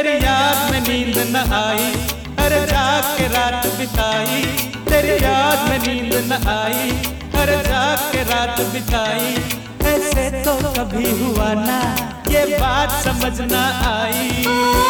तेरी याद में नींद न आई, हर जाग के रात बिताई। तेरी याद में नींद न आई, हर जाग के रात बिताई। ऐसे तो कभी हुआ ना, ये बात समझ ना आई।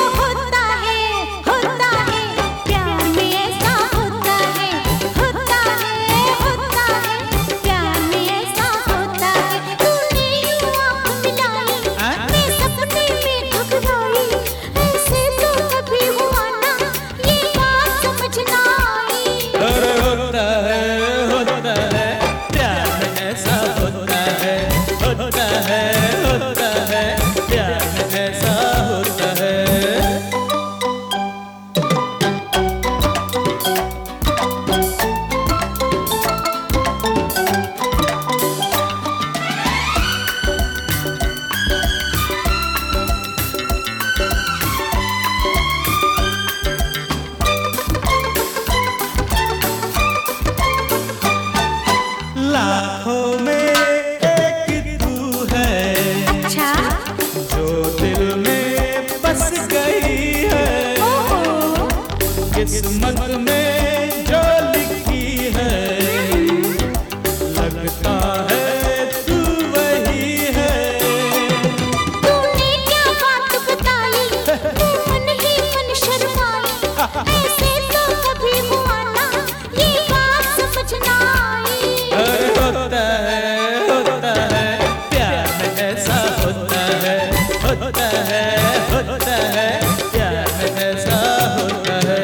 लाखों में एक तू है, अच्छा, जो दिल में बस गई है। किस्मत में जो लिखी है, लगता है तू वही है। तूने क्या बात बताई, तू मन ही मन शर्माई। ऐसे तो कभी हुआ ना, ये बात समझ ना आई। होता है प्यार में ऐसा होता है, होता है प्यार में ऐसा होता है।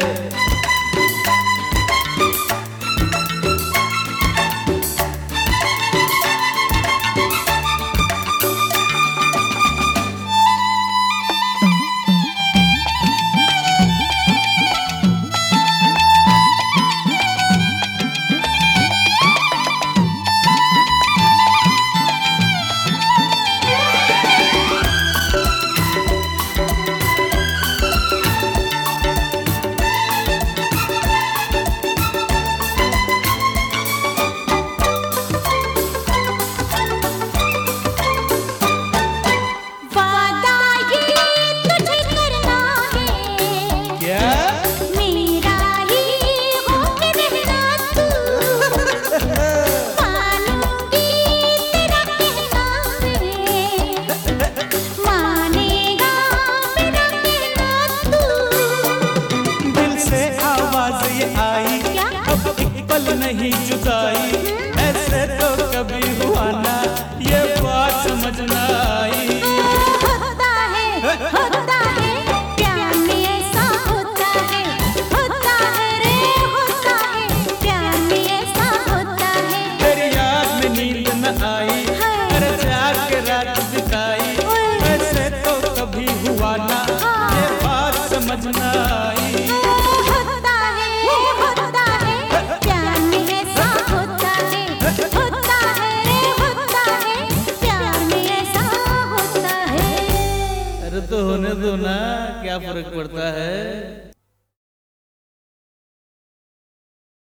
नहीं जुदाई, ऐसे तो कभी हुआ ना, ये बात समझ ना आई। होता है प्यार में ऐसा होता है रे, होता है प्यार में ऐसा होता है। तेरी याद में नींद न आई, हर जाग के रात बिताई। ऐसे तो कभी हुआ ना, ये बात समझ ना आई। अरे तो होने दो ना, क्या फर्क पड़ता है।